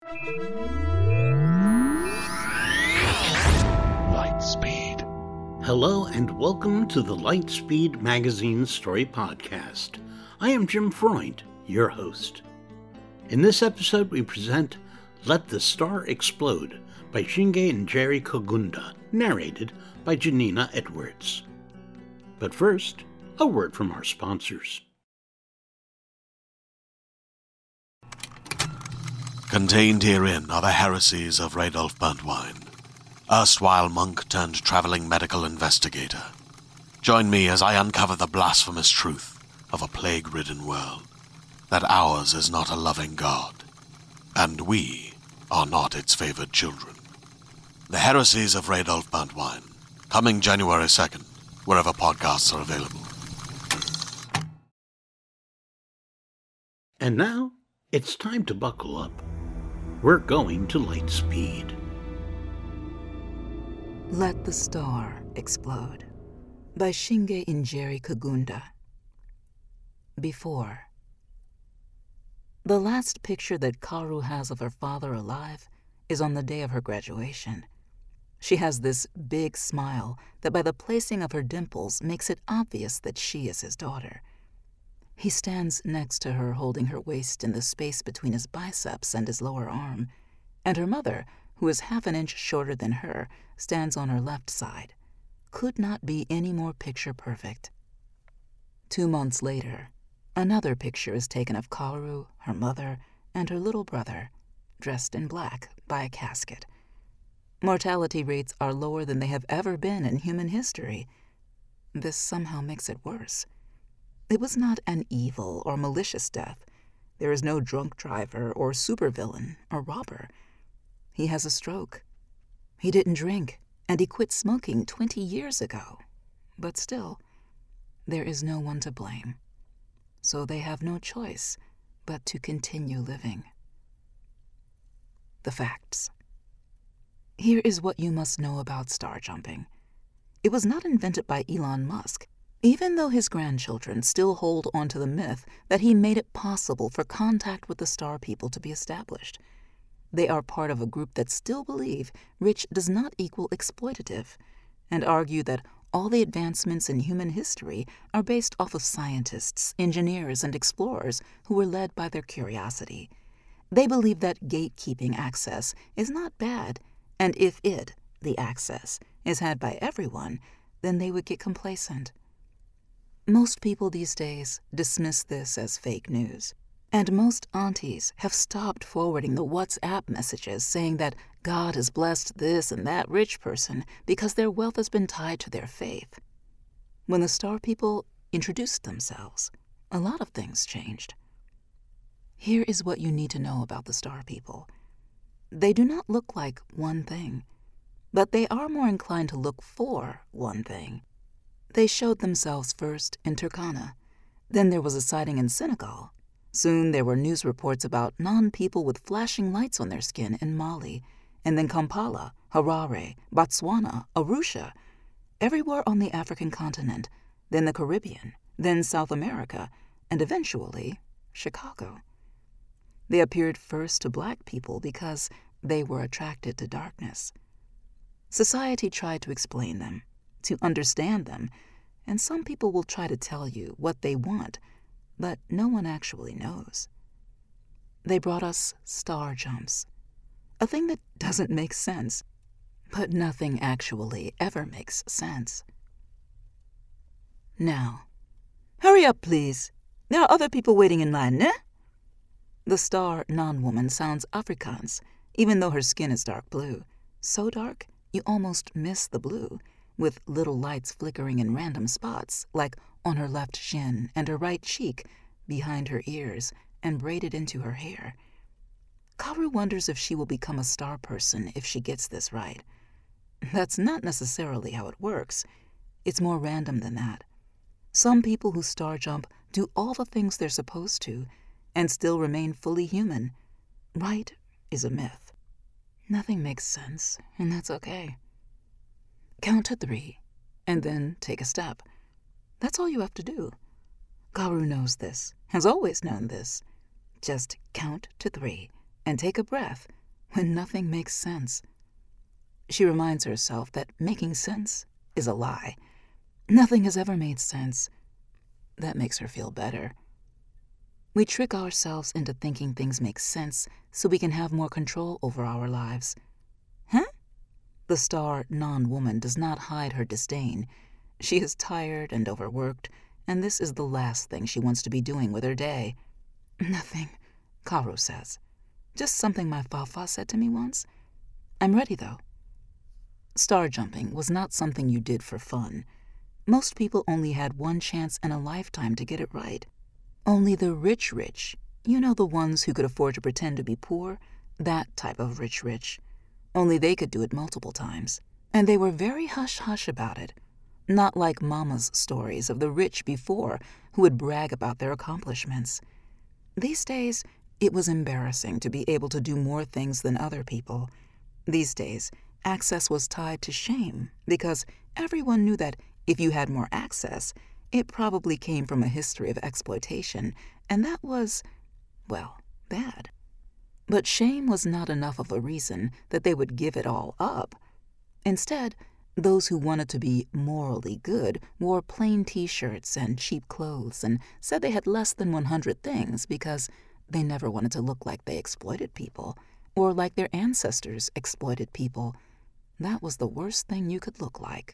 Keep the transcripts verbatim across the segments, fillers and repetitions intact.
Lightspeed. Hello and welcome to the Lightspeed Magazine Story Podcast. I am Jim Freund, your host. In this episode we present Let the Star Explode by Shinge Njeri Kogunda, narrated by Janina Edwards. But first, a word from our sponsors. Contained herein are the heresies of Radolf Burntwine, erstwhile monk turned traveling medical investigator. Join me as I uncover the blasphemous truth of a plague-ridden world, that ours is not a loving God, and we are not its favored children. The heresies of Radolf Burntwine, coming January second, wherever podcasts are available. And now, it's time to buckle up. We're going to Lightspeed. Let the Star Explode by Shinge Njeri Kogunda. Before. The last picture that Kaoru has of her father alive is on the day of her graduation. She has this big smile that by the placing of her dimples makes it obvious that she is his daughter. He stands next to her, holding her waist in the space between his biceps and his lower arm, and her mother, who is half an inch shorter than her, stands on her left side. Could not be any more picture perfect. Two months later, another picture is taken of Kaoru, her mother, and her little brother, dressed in black by a casket. Mortality rates are lower than they have ever been in human history. This somehow makes it worse. It was not an evil or malicious death. There is no drunk driver or supervillain or robber. He has a stroke. He didn't drink, and he quit smoking twenty years ago. But still, there is no one to blame. So they have no choice but to continue living. The facts. Here is what you must know about star jumping. It was not invented by Elon Musk, even though his grandchildren still hold on to the myth that he made it possible for contact with the star people to be established. They are part of a group that still believe rich does not equal exploitative, and argue that all the advancements in human history are based off of scientists, engineers, and explorers who were led by their curiosity. They believe that gatekeeping access is not bad, and if it, the access, is had by everyone, then they would get complacent. Most people these days dismiss this as fake news, and most aunties have stopped forwarding the WhatsApp messages saying that God has blessed this and that rich person because their wealth has been tied to their faith. When the star people introduced themselves, a lot of things changed. Here is what you need to know about the star people. They do not look like one thing, but they are more inclined to look for one thing. They showed themselves first in Turkana. Then there was a sighting in Senegal. Soon there were news reports about non-people with flashing lights on their skin in Mali, and then Kampala, Harare, Botswana, Arusha, everywhere on the African continent, then the Caribbean, then South America, and eventually Chicago. They appeared first to black people because they were attracted to darkness. Society tried to explain them, to understand them, and some people will try to tell you what they want, but no one actually knows. They brought us star jumps, a thing that doesn't make sense, but nothing actually ever makes sense. Now, hurry up, please. There are other people waiting in line, ne? The star non-woman sounds Afrikaans, even though her skin is dark blue. So dark, you almost miss the blue, with little lights flickering in random spots, like on her left shin and her right cheek, behind her ears, and braided into her hair. Kaoru wonders if she will become a star person if she gets this right. That's not necessarily how it works. It's more random than that. Some people who star jump do all the things they're supposed to and still remain fully human. Right is a myth. Nothing makes sense, and that's okay. Count to three, and then take a step. That's all you have to do. Kaoru knows this, has always known this. Just count to three, and take a breath when nothing makes sense. She reminds herself that making sense is a lie. Nothing has ever made sense. That makes her feel better. We trick ourselves into thinking things make sense so we can have more control over our lives. Huh? The star non-woman does not hide her disdain. She is tired and overworked, and this is the last thing she wants to be doing with her day. Nothing, Karu says. Just something my Fafa said to me once. I'm ready, though. Star jumping was not something you did for fun. Most people only had one chance in a lifetime to get it right. Only the rich rich, you know, the ones who could afford to pretend to be poor, that type of rich rich. Only they could do it multiple times. And they were very hush-hush about it. Not like Mama's stories of the rich before who would brag about their accomplishments. These days, it was embarrassing to be able to do more things than other people. These days, access was tied to shame because everyone knew that if you had more access, it probably came from a history of exploitation, and that was, well, bad. But shame was not enough of a reason that they would give it all up. Instead, those who wanted to be morally good wore plain T-shirts and cheap clothes and said they had less than one hundred things because they never wanted to look like they exploited people or like their ancestors exploited people. That was the worst thing you could look like.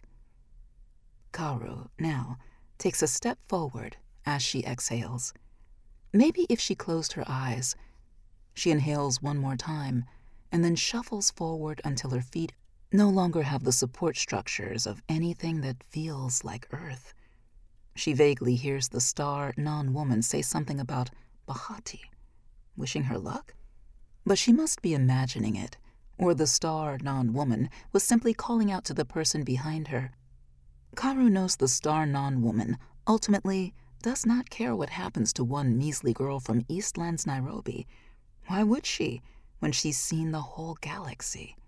Karu, now, takes a step forward as she exhales. Maybe if she closed her eyes. She inhales one more time and then shuffles forward until her feet no longer have the support structures of anything that feels like Earth. She vaguely hears the star non-woman say something about Bahati, wishing her luck. But she must be imagining it, or the star non-woman was simply calling out to the person behind her. Karu knows the star non-woman ultimately does not care what happens to one measly girl from Eastlands, Nairobi. Why would she, when she's seen the whole galaxy?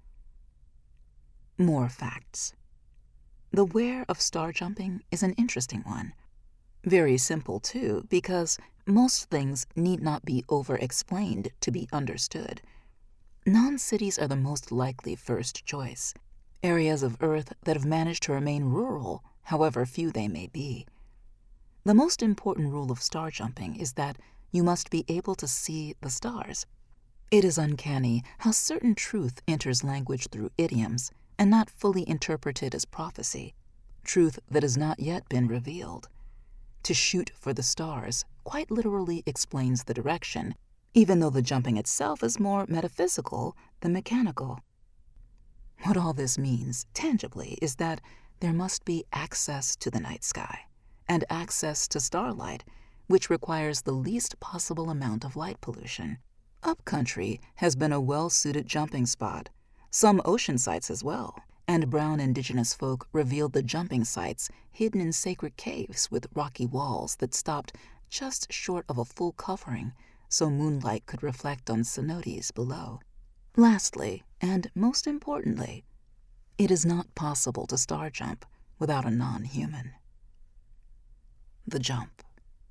More facts. The where of star jumping is an interesting one. Very simple, too, because most things need not be over-explained to be understood. Non-cities are the most likely first choice, areas of Earth that have managed to remain rural, however few they may be. The most important rule of star jumping is that you must be able to see the stars. It is uncanny how certain truth enters language through idioms and not fully interpreted as prophecy, truth that has not yet been revealed. To shoot for the stars quite literally explains the direction, even though the jumping itself is more metaphysical than mechanical. What all this means, tangibly, is that there must be access to the night sky, and access to starlight, which requires the least possible amount of light pollution. Upcountry has been a well-suited jumping spot, some ocean sites as well, and brown indigenous folk revealed the jumping sites hidden in sacred caves with rocky walls that stopped just short of a full covering so moonlight could reflect on cenotes below. Lastly, and most importantly, it is not possible to star jump without a non-human. The jump.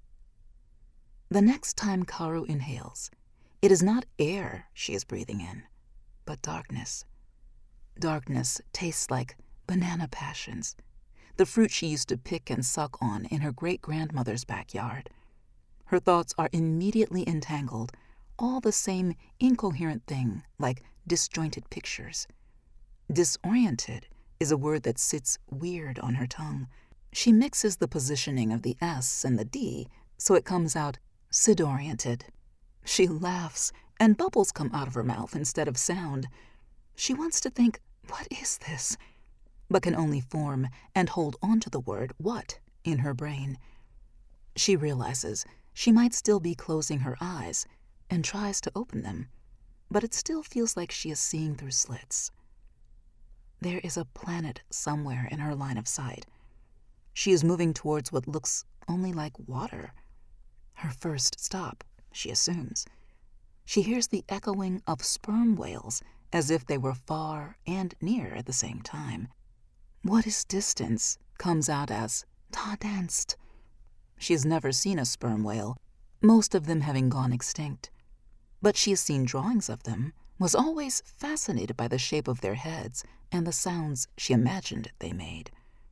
The next time Karu inhales, it is not air she is breathing in, but darkness. Darkness tastes like banana passions, the fruit she used to pick and suck on in her great-grandmother's backyard. Her thoughts are immediately entangled, all the same incoherent thing like disjointed pictures. Disoriented is a word that sits weird on her tongue. She mixes the positioning of the S and the D so it comes out sid-oriented. She laughs and bubbles come out of her mouth instead of sound. She wants to think, what is this? But can only form and hold on to the word what in her brain. She realizes she might still be closing her eyes and tries to open them, but it still feels like she is seeing through slits. There is a planet somewhere in her line of sight. She is moving towards what looks only like water. Her first stop, she assumes. She hears the echoing of sperm whales as if they were far and near at the same time. What is distance comes out as ta danced. She has never seen a sperm whale, most of them having gone extinct. but she has seen drawings of them, was always fascinated by the shape of their heads and the sounds she imagined they made.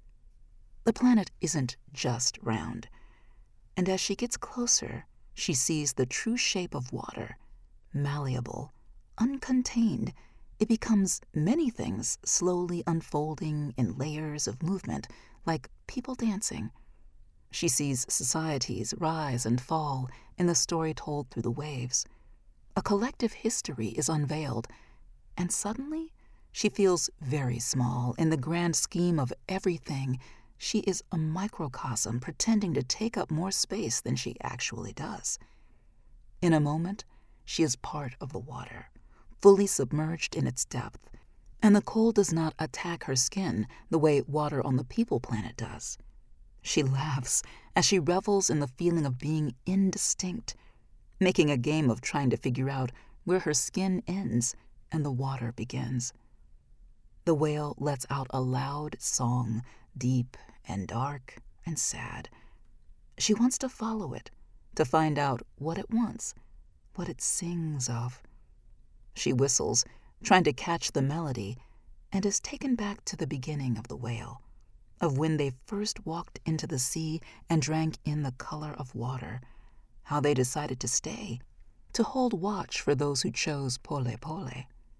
The planet isn't just round, and as she gets closer, she sees the true shape of water, malleable, uncontained. It becomes many things, slowly unfolding in layers of movement, like people dancing. She sees societies rise and fall in the story told through the waves. A collective history is unveiled, and suddenly she feels very small in the grand scheme of everything. She is a microcosm pretending to take up more space than she actually does. In a moment, she is part of the water, fully submerged in its depth, and the cold does not attack her skin the way water on the people planet does. She laughs as she revels in the feeling of being indistinct, making a game of trying to figure out where her skin ends and the water begins. The whale lets out a loud song, deep and dark and sad. She wants to follow it, to find out what it wants, what it sings of. She whistles, trying to catch the melody, and is taken back to the beginning of the whale, of when they first walked into the sea and drank in the color of water, how they decided to stay, to hold watch for those who chose pole pole.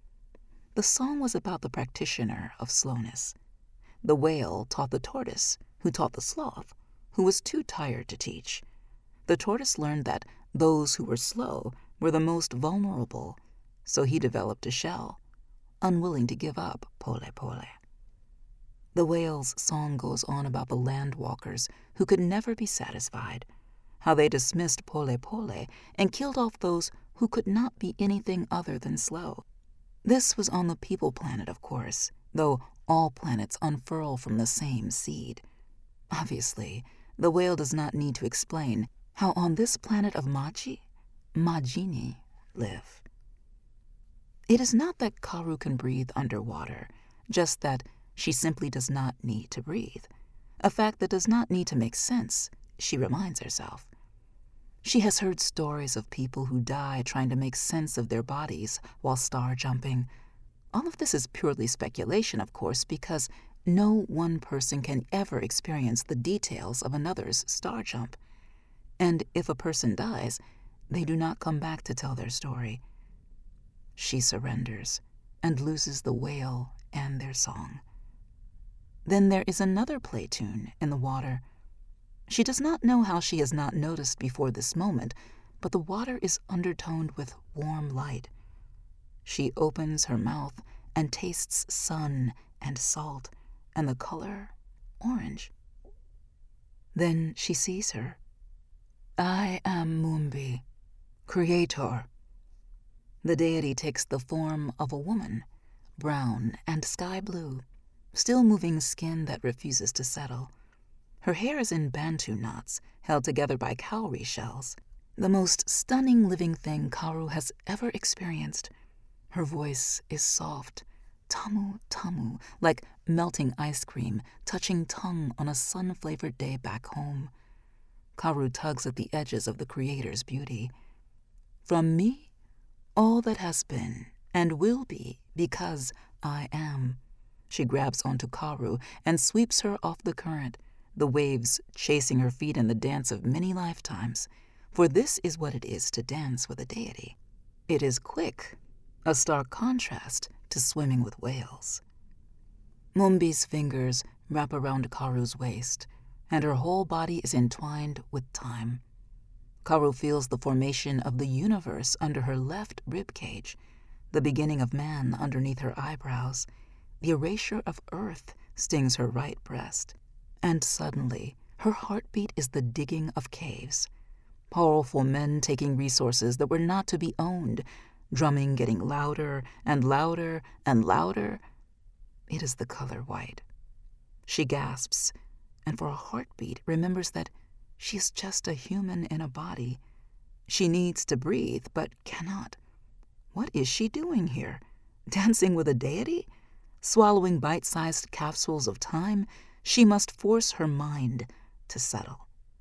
The song was about the practitioner of slowness. The whale taught the tortoise, who taught the sloth, who was too tired to teach. The tortoise learned that those who were slow were the most vulnerable, so he developed a shell, unwilling to give up pole pole. The whale's song goes on about the landwalkers who could never be satisfied, how they dismissed pole pole and killed off those who could not be anything other than slow. This was on the people planet, of course, though all planets unfurl from the same seed. Obviously, the whale does not need to explain how on this planet of Maji, Majini live. It is not that Karu can breathe underwater, just that she simply does not need to breathe, a fact that does not need to make sense, she reminds herself. She has heard stories of people who die trying to make sense of their bodies while star jumping. All of this is purely speculation, of course, because no one person can ever experience the details of another's star jump. And if a person dies, they do not come back to tell their story. She surrenders and loses the whale and their song. Then there is another play tune in the water. She does not know how she has not noticed before this moment, but the water is undertoned with warm light. She opens her mouth and tastes sun and salt and the color orange. Then she sees her. I am Mumbi, creator. The deity takes the form of a woman, brown and sky blue, still moving skin that refuses to settle. Her hair is in bantu knots, held together by cowrie shells, the most stunning living thing Karu has ever experienced. Her voice is soft, tamu tamu, like melting ice cream touching tongue on a sun-flavored day back home. Karu tugs at the edges of the Creator's beauty. From me, all that has been and will be because I am. She grabs onto Karu and sweeps her off the current, the waves chasing her feet in the dance of many lifetimes, for this is what it is to dance with a deity. It is quick, a stark contrast to swimming with whales. Mumbi's fingers wrap around Karu's waist, and her whole body is entwined with time. Karu feels the formation of the universe under her left rib cage, the beginning of man underneath her eyebrows. The erasure of earth stings her right breast, and suddenly her heartbeat is the digging of caves. Powerful men taking resources that were not to be owned, drumming getting louder and louder and louder. It is the color white. She gasps, and for a heartbeat remembers that she is just a human in a body. She needs to breathe, but cannot. What is she doing here? Dancing with a deity? Swallowing bite-sized capsules of time? She must force her mind to settle.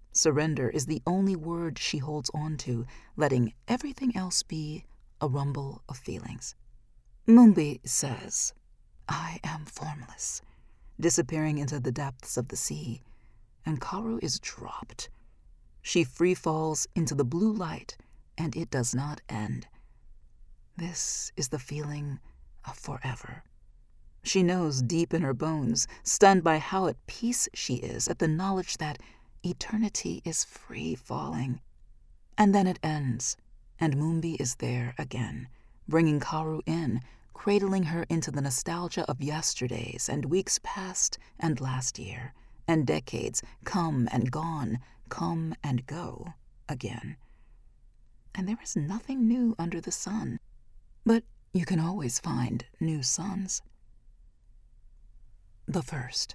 Surrender is the only word she holds on to, letting everything else be a rumble of feelings. Moonbi says, "I am formless," disappearing into the depths of the sea, and Karu is dropped. She free falls into the blue light, and it does not end. This is the feeling of forever. She knows deep in her bones, stunned by how at peace she is at the knowledge that eternity is free falling. And then it ends, and Moonbi is there again, bringing Karu in, cradling her into the nostalgia of yesterdays and weeks past and last year, and decades come and gone, come and go again. And there is nothing new under the sun, but you can always find new suns. The first.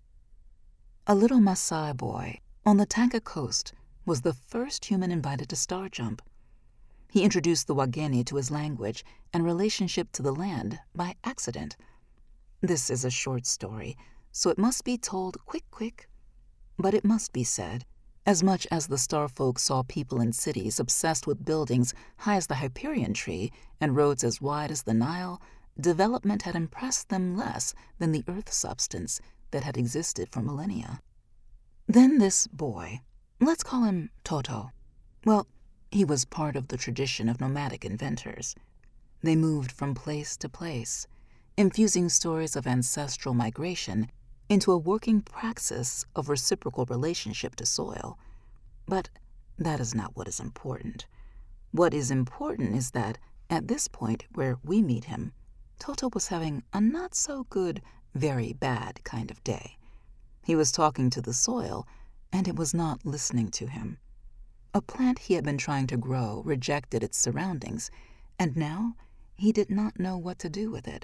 A little Maasai boy on the Tanka coast was the first human invited to star jump. He introduced the Wageni to his language and relationship to the land by accident. This is a short story, so it must be told quick quick. But it must be said, as much as the star folk saw people in cities obsessed with buildings high as the Hyperion tree and roads as wide as the Nile, development had impressed them less than the earth substance that had existed for millennia. Then this boy, let's call him Toto. Well, he was part of the tradition of nomadic inventors. They moved from place to place, infusing stories of ancestral migration into a working praxis of reciprocal relationship to soil. But that is not what is important. What is important is that, at this point where we meet him, Toto was having a not-so-good, very bad kind of day. He was talking to the soil, and it was not listening to him. A plant he had been trying to grow rejected its surroundings, and now he did not know what to do with it.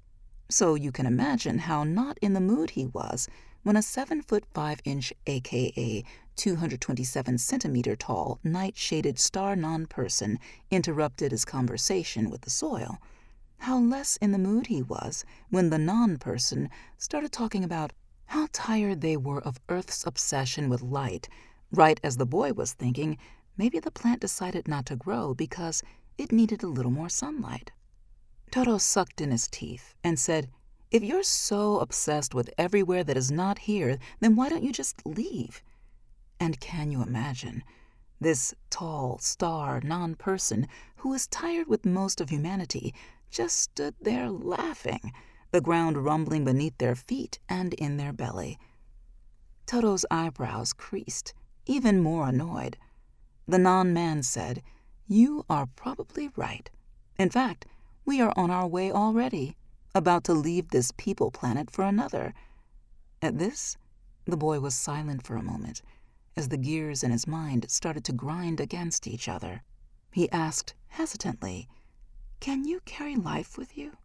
So you can imagine how not in the mood he was when a seven foot five inch, aka two hundred twenty-seven centimeter tall, night-shaded star non-person interrupted his conversation with the soil. How less in the mood he was when the non-person started talking about how tired they were of Earth's obsession with light, right as the boy was thinking maybe the plant decided not to grow because it needed a little more sunlight. Toto sucked in his teeth and said, "If you're so obsessed with everywhere that is not here, then why don't you just leave?" And can you imagine? This tall, star, non-person who is tired with most of humanity just stood there laughing, the ground rumbling beneath their feet and in their belly. Toto's eyebrows creased, even more annoyed. The non-man said, "You are probably right. In fact, we are on our way already, about to leave this people planet for another." At this, the boy was silent for a moment, as the gears in his mind started to grind against each other. He asked hesitantly, "Can you carry life with you?"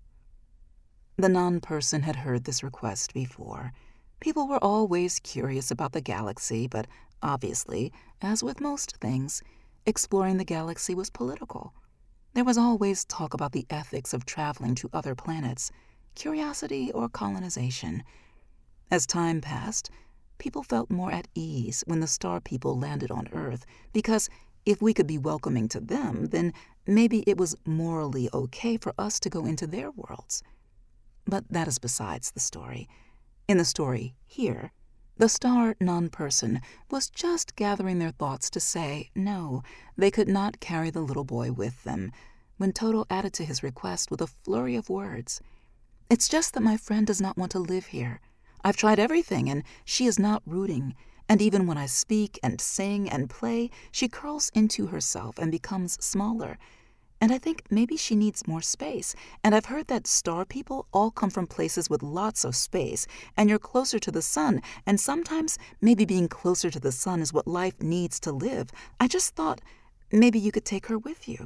The non-person had heard this request before. People were always curious about the galaxy, but obviously, as with most things, exploring the galaxy was political. There was always talk about the ethics of traveling to other planets, curiosity or colonization. As time passed, people felt more at ease when the star people landed on Earth, because if we could be welcoming to them, then maybe it was morally okay for us to go into their worlds. But that is besides the story. In the story here, the star non-person was just gathering their thoughts to say no, they could not carry the little boy with them, when Toto added to his request with a flurry of words. "It's just that my friend does not want to live here. I've tried everything, and she is not rooting, and even when I speak and sing and play, she curls into herself and becomes smaller. And I think maybe she needs more space, and I've heard that star people all come from places with lots of space, and you're closer to the sun, and sometimes maybe being closer to the sun is what life needs to live. I just thought maybe you could take her with you."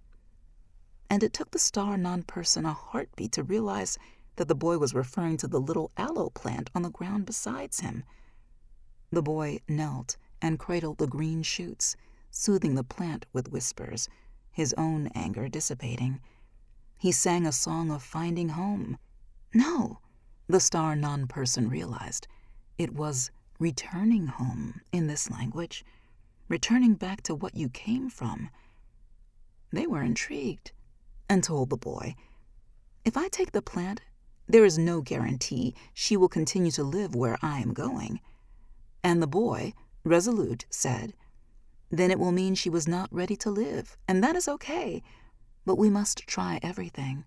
And it took the star non-person a heartbeat to realize that the boy was referring to the little aloe plant on the ground beside him. The boy knelt and cradled the green shoots, soothing the plant with whispers, his own anger dissipating. He sang a song of finding home. No, the star non-person realized. It was returning home in this language, returning back to what you came from. They were intrigued and told the boy, "If I take the plant, there is no guarantee she will continue to live where I am going." And the boy, resolute, said, "Then it will mean she was not ready to live, and that is okay, but we must try everything."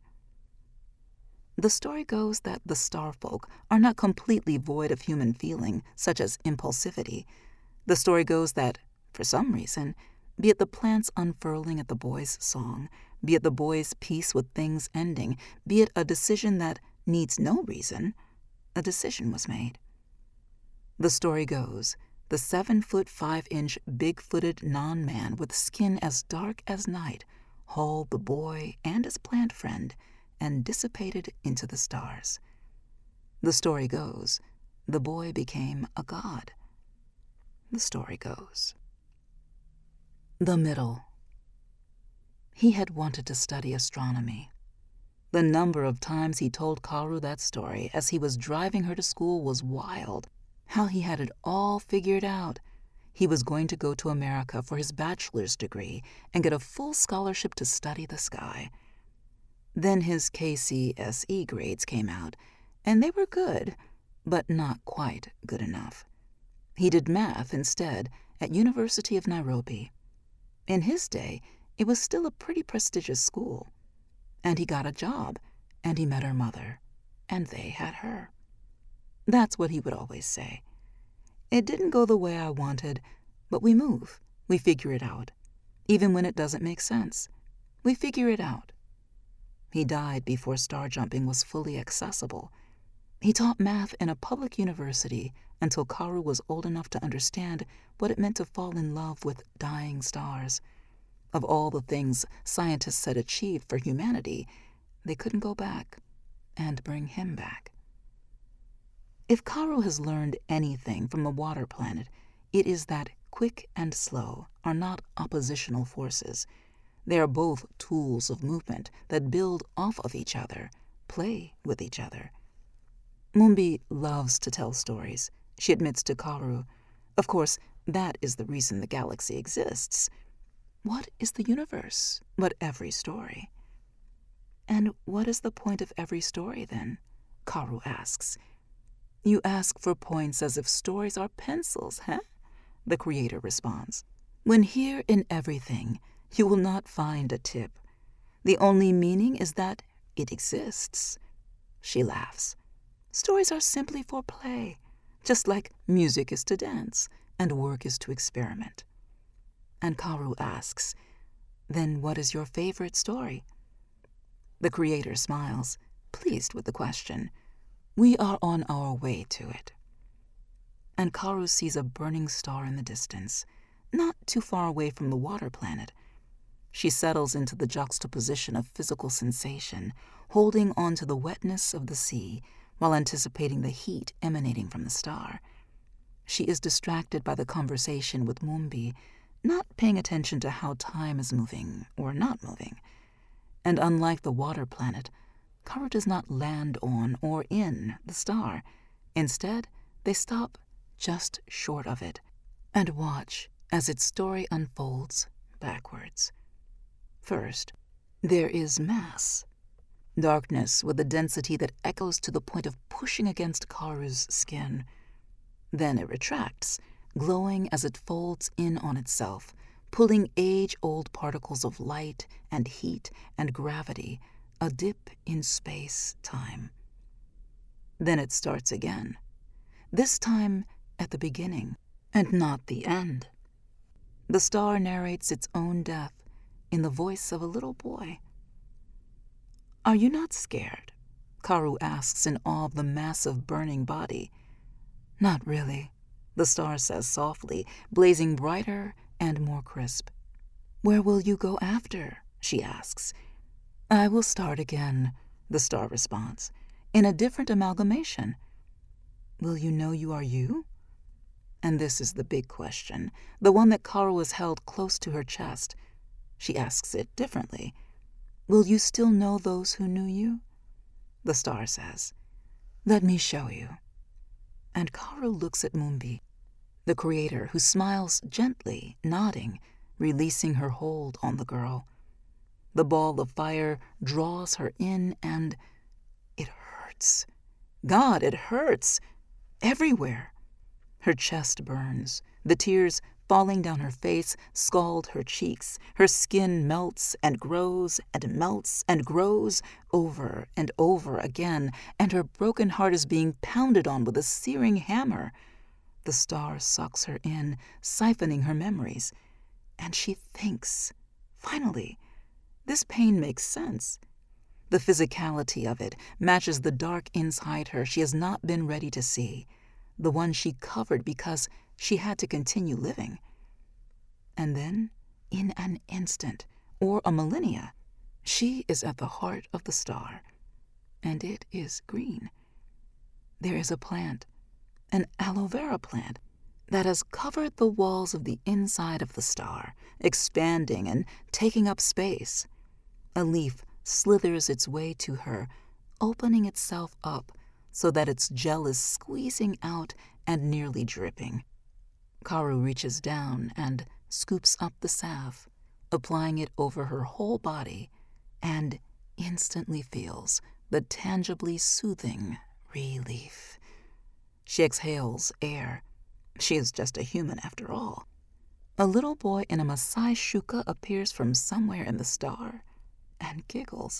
The story goes that the star folk are not completely void of human feeling, such as impulsivity. The story goes that, for some reason, be it the plant's unfurling at the boy's song, be it the boy's peace with things ending, be it a decision that needs no reason, a decision was made. The story goes, the seven-foot-five-inch big-footed non-man with skin as dark as night hauled the boy and his plant friend and dissipated into the stars. The story goes, the boy became a god. The story goes. The middle. He had wanted to study astronomy. The number of times he told Kaoru that story as he was driving her to school was wild. How he had it all figured out. He was going to go to America for his bachelor's degree and get a full scholarship to study the sky. Then his K C S E grades came out, and they were good, but not quite good enough. He did math instead at University of Nairobi. In his day, it was still a pretty prestigious school. And he got a job, and he met her mother, and they had her. That's what he would always say. "It didn't go the way I wanted, but we move. We figure it out. Even when it doesn't make sense, we figure it out." He died before star jumping was fully accessible. He taught math in a public university until Kaoru was old enough to understand what it meant to fall in love with dying stars. Of all the things scientists had achieved for humanity, they couldn't go back and bring him back. If Kaoru has learned anything from the water planet, it is that quick and slow are not oppositional forces. They are both tools of movement that build off of each other, play with each other. Mumbi loves to tell stories, she admits to Kaoru. Of course, that is the reason the galaxy exists. What is the universe but every story? And what is the point of every story, then? Kaoru asks. You ask for points as if stories are pencils, huh? The creator responds. When here in everything, you will not find a tip. The only meaning is that it exists. She laughs. Stories are simply for play, just like music is to dance and work is to experiment. And Kaoru asks, then what is your favorite story? The creator smiles, pleased with the question. We are on our way to it. And Kaoru sees a burning star in the distance, not too far away from the water planet. She settles into the juxtaposition of physical sensation, holding on to the wetness of the sea while anticipating the heat emanating from the star. She is distracted by the conversation with Mumbi, not paying attention to how time is moving or not moving. And unlike the water planet, Kaoru does not land on or in the star. Instead, they stop just short of it and watch as its story unfolds backwards. First, there is mass. Darkness with a density that echoes to the point of pushing against Kaoru's skin. Then it retracts, glowing as it folds in on itself, pulling age-old particles of light and heat and gravity, a dip in space-time. Then it starts again, this time at the beginning and not the end. The star narrates its own death in the voice of a little boy. Are you not scared? Kaoru asks in awe of the massive burning body. Not really, the star says softly, blazing brighter and more crisp. Where will you go after? She asks. I will start again, the star responds, in a different amalgamation. Will you know you are you? And this is the big question, the one that Kaoru has held close to her chest. She asks it differently. Will you still know those who knew you? The star says, let me show you. and Kaoru looks at Moonbi, the creator, who smiles gently, nodding, releasing her hold on the girl. The ball of fire draws her in, and it hurts. God, it hurts. Everywhere. Her chest burns. The tears falling down her face scald her cheeks. Her skin melts and grows and melts and grows over and over again, and her broken heart is being pounded on with a searing hammer. The star sucks her in, siphoning her memories. And she thinks, finally, this pain makes sense. The physicality of it matches the dark inside her she has not been ready to see, the one she covered because she had to continue living. And then, in an instant, or a millennia, she is at the heart of the star, and it is green. There is a plant, an aloe vera plant, that has covered the walls of the inside of the star, expanding and taking up space. A leaf slithers its way to her, opening itself up so that its gel is squeezing out and nearly dripping. Kaoru reaches down and scoops up the salve, applying it over her whole body, and instantly feels the tangibly soothing relief. She exhales air. She is just a human after all. A little boy in a Maasai shuka appears from somewhere in the star and giggles.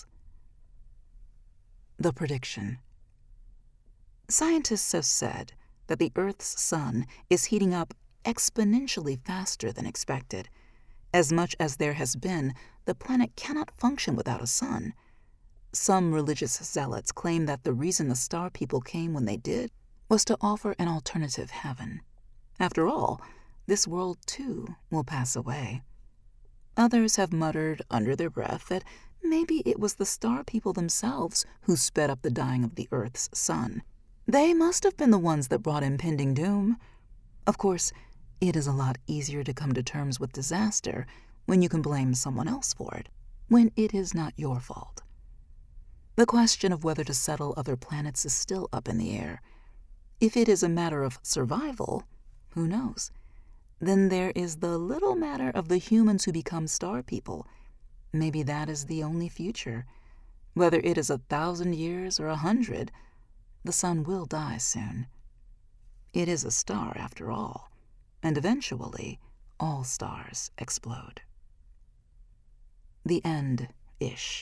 The prediction. Scientists have said that the Earth's sun is heating up exponentially faster than expected. As much as there has been, the planet cannot function without a sun. Some religious zealots claim that the reason the star people came when they did was to offer an alternative heaven. After all, this world too will pass away. Others have muttered under their breath that maybe it was the star people themselves who sped up the dying of the Earth's sun. They must have been the ones that brought impending doom. Of course, it is a lot easier to come to terms with disaster when you can blame someone else for it, when it is not your fault. The question of whether to settle other planets is still up in the air. If it is a matter of survival, who knows? Then there is the little matter of the humans who become star people. Maybe that is the only future. Whether it is a thousand years or a hundred, the sun will die soon. It is a star after all, and eventually all stars explode. The end-ish.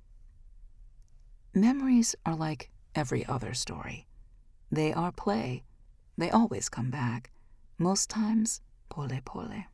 Memories are like every other story. They are play. They always come back. Most times, pole pole.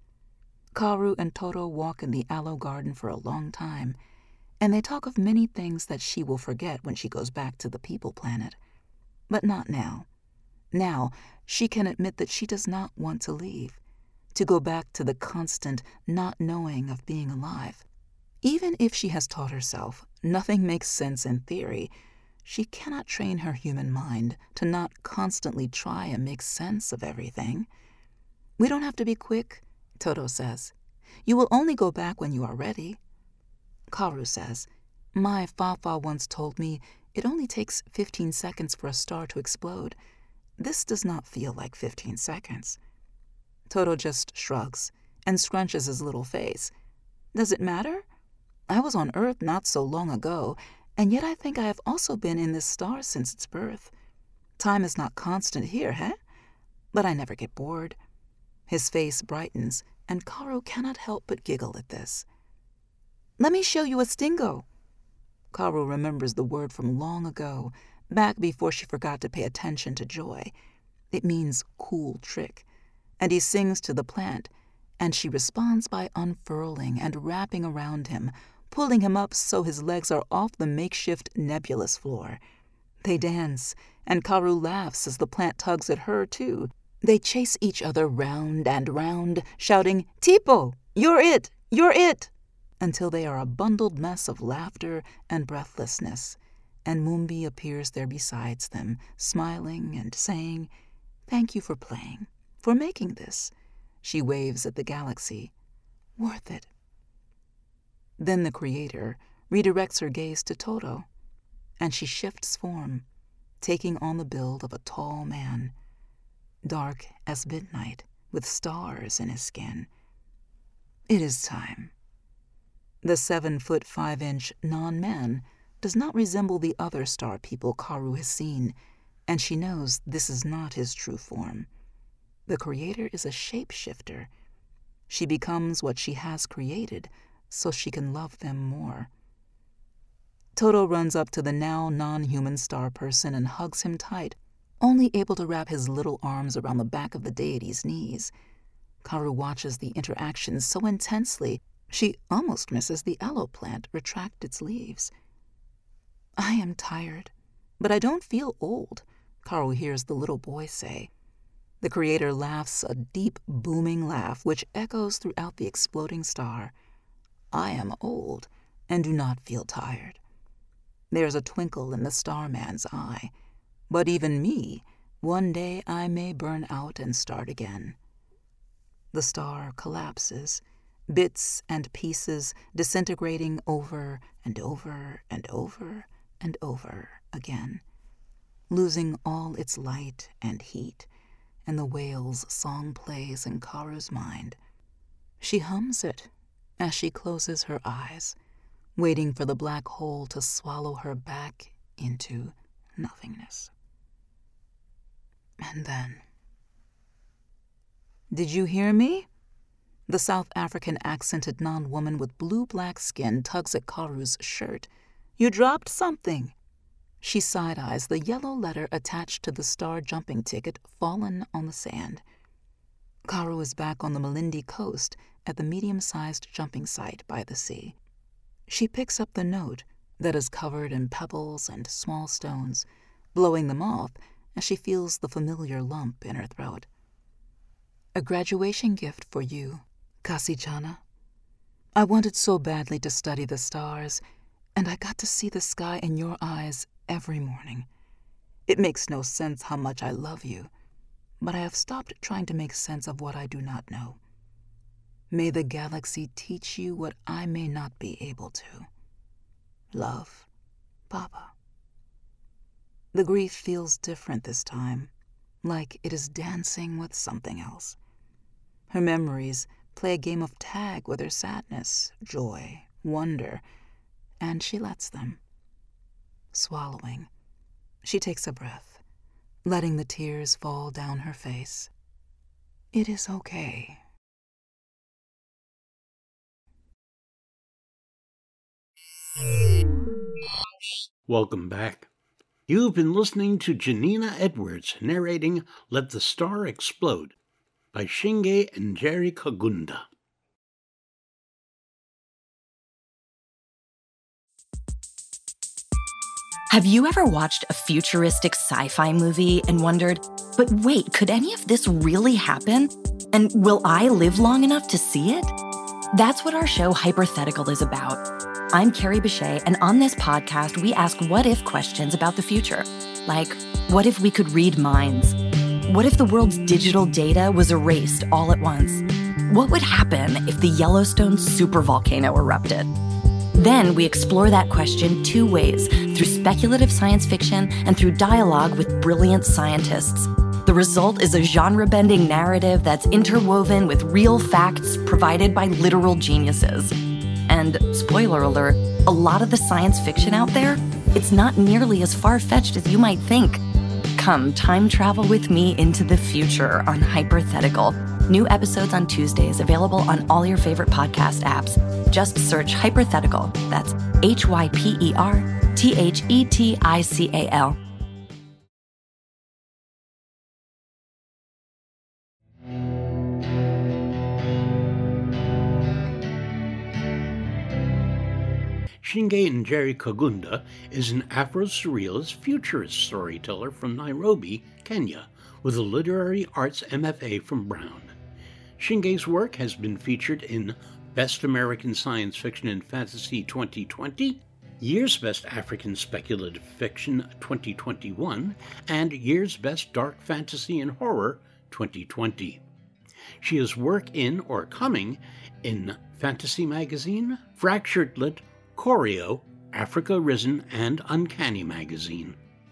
Kaoru and Toto walk in the aloe garden for a long time, and they talk of many things that she will forget when she goes back to the people planet. But not now. Now, she can admit that she does not want to leave, to go back to the constant not knowing of being alive. Even if she has taught herself nothing makes sense in theory, she cannot train her human mind to not constantly try and make sense of everything. We don't have to be quick, Toto says. You will only go back when you are ready. Kaoru says, my Fafa once told me it only takes fifteen seconds for a star to explode. This does not feel like fifteen seconds. Toto just shrugs and scrunches his little face. Does it matter? I was on Earth not so long ago, and yet I think I have also been in this star since its birth. Time is not constant here, eh? But I never get bored. His face brightens, and Kaoru cannot help but giggle at this. Let me show you a stingo. Kaoru remembers the word from long ago, back before she forgot to pay attention to joy. It means cool trick, and he sings to the plant, and she responds by unfurling and wrapping around him, pulling him up so his legs are off the makeshift nebulous floor. They dance, and Kaoru laughs as the plant tugs at her, too. They chase each other round and round, shouting, Tipo, you're it, you're it, until they are a bundled mess of laughter and breathlessness, and Moonbi appears there besides them, smiling and saying, Thank you for playing, for making this. She waves at the galaxy. Worth it. Then the creator redirects her gaze to Toto, and she shifts form, taking on the build of a tall man, dark as midnight, with stars in his skin. It is time. The seven-foot-five-inch non-man does not resemble the other star people Karu has seen, and she knows this is not his true form. The creator is a shapeshifter. She becomes what she has created so she can love them more. Todo runs up to the now non-human star person and hugs him tight, only able to wrap his little arms around the back of the deity's knees. Karu watches the interaction so intensely, she almost misses the aloe plant retract its leaves. "I am tired, but I don't feel old," Karu hears the little boy say. The creator laughs a deep, booming laugh which echoes throughout the exploding star. "I am old and do not feel tired." There's a twinkle in the starman's eye. "But even me, one day I may burn out and start again." The star collapses, bits and pieces disintegrating over and over and over and over again, losing all its light and heat, and the whale's song plays in Karu's mind. She hums it as she closes her eyes, waiting for the black hole to swallow her back into nothingness. And then... "Did you hear me?" The South African accented non-woman with blue-black skin tugs at Karu's shirt. "You dropped something." She side-eyes the yellow letter attached to the star jumping ticket fallen on the sand. Karu is back on the Malindi coast at the medium-sized jumping site by the sea. She picks up the note that is covered in pebbles and small stones, blowing them off as she feels the familiar lump in her throat. "A graduation gift for you, Kasichana. I wanted so badly to study the stars, and I got to see the sky in your eyes every morning. It makes no sense how much I love you, but I have stopped trying to make sense of what I do not know. May the galaxy teach you what I may not be able to. Love, Papa." The grief feels different this time, like it is dancing with something else. Her memories play a game of tag with her sadness, joy, wonder, and she lets them. Swallowing, she takes a breath, letting the tears fall down her face. It is okay. Welcome back. You've been listening to Janina Edwards narrating Let the Star Explode by Shinge Njeri Kagunda. Have you ever watched a futuristic sci-fi movie and wondered, but wait, could any of this really happen? And will I live long enough to see it? That's what our show Hypothetical is about. I'm Carrie Bechet, and on this podcast, we ask what-if questions about the future. Like, what if we could read minds? What if the world's digital data was erased all at once? What would happen if the Yellowstone supervolcano erupted? Then we explore that question two ways, through speculative science fiction and through dialogue with brilliant scientists. The result is a genre-bending narrative that's interwoven with real facts provided by literal geniuses. And, spoiler alert, a lot of the science fiction out there, it's not nearly as far-fetched as you might think. Come time travel with me into the future on Hypothetical. New episodes on Tuesdays, available on all your favorite podcast apps. Just search Hypothetical. That's H Y P E R T H E T I C A L. Shinge Njeri Kagunda is an Afro-Surrealist futurist storyteller from Nairobi, Kenya, with a literary arts M F A from Brown. Shinge's work has been featured in Best American Science Fiction and Fantasy twenty twenty, Year's Best African Speculative Fiction twenty twenty-one, and Year's Best Dark Fantasy and Horror twenty twenty. She has work in or coming in Fantasy Magazine, Fractured Lit, Choreo, Africa Risen, and Uncanny Magazine.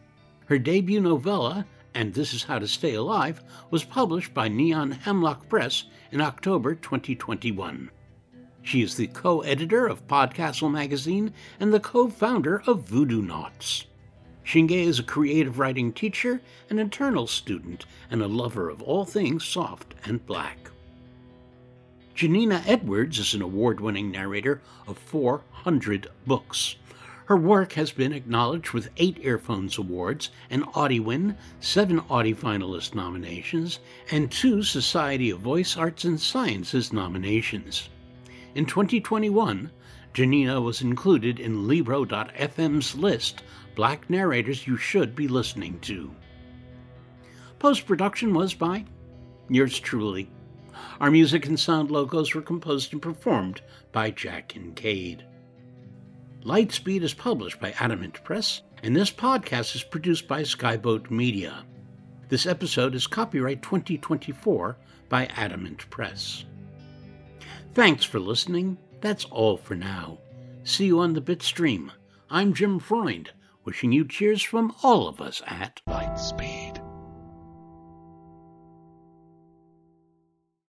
Her debut novella, And This Is How to Stay Alive, was published by Neon Hemlock Press in October twenty twenty-one. She is the co-editor of Podcastle magazine and the co-founder of Voodoo Naughts. Shinge is a creative writing teacher, an eternal student, and a lover of all things soft and black. Janina Edwards is an award-winning narrator of four hundred books. Her work has been acknowledged with eight Earphones Awards, an AudieWin, seven Audie Finalist nominations, and two Society of Voice Arts and Sciences nominations. In twenty twenty-one, Janina was included in Libro dot f m's list Black Narrators You Should Be Listening To. Post-production was by yours truly. Our music and sound logos were composed and performed by Jack Kincaid. Lightspeed is published by Adamant Press, and this podcast is produced by Skyboat Media. This episode is copyright twenty twenty-four by Adamant Press. Thanks for listening. That's all for now. See you on the Bitstream. I'm Jim Freund, wishing you cheers from all of us at Lightspeed.